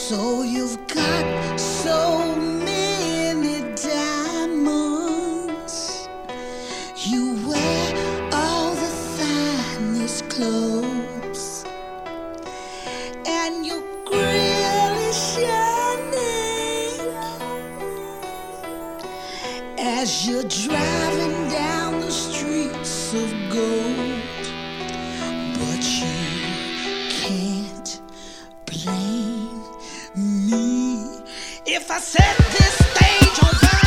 So you've got so many diamonds. You wear all the finest clothes, and your grill is shining as you're driving down the streets of gold. But you can't blame me if I set this stage on fire.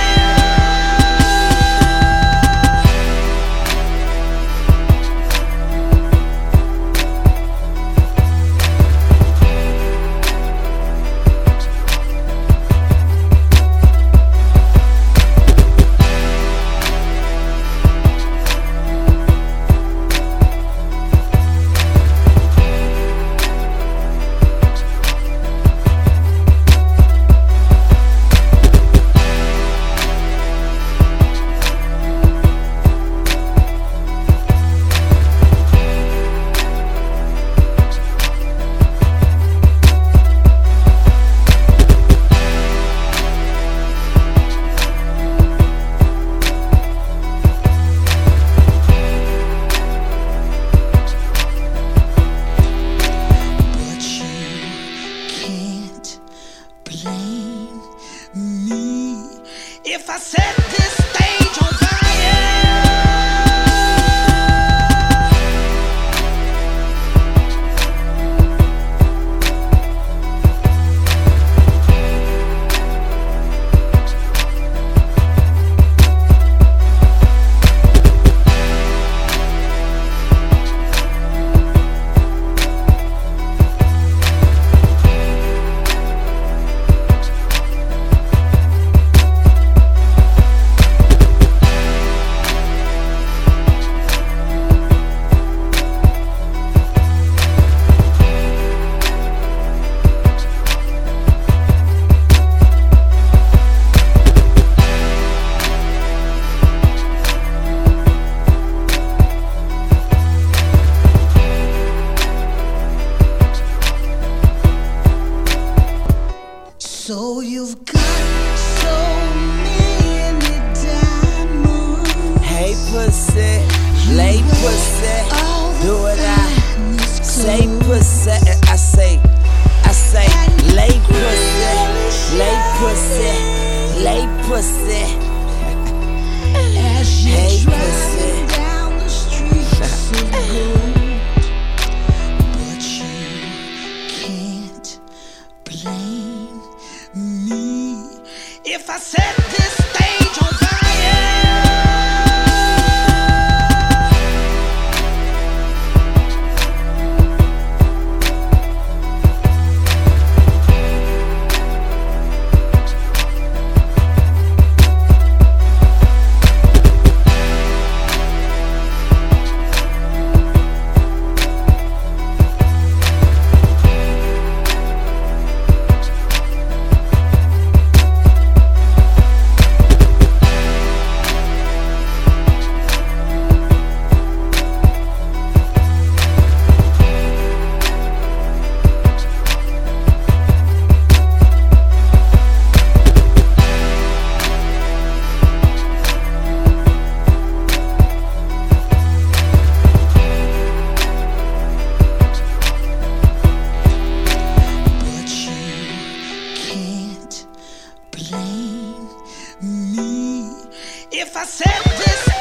Blame me if I set this stage on fire. So you've got so many diamonds. Hey pussy, lay pussy, do what I say pussy, and I say, lay pussy, lay pussy. As you're Hey driving pussy. down the streets of gold. But you can't blame me if I set this stage on fire. Blame me if I set this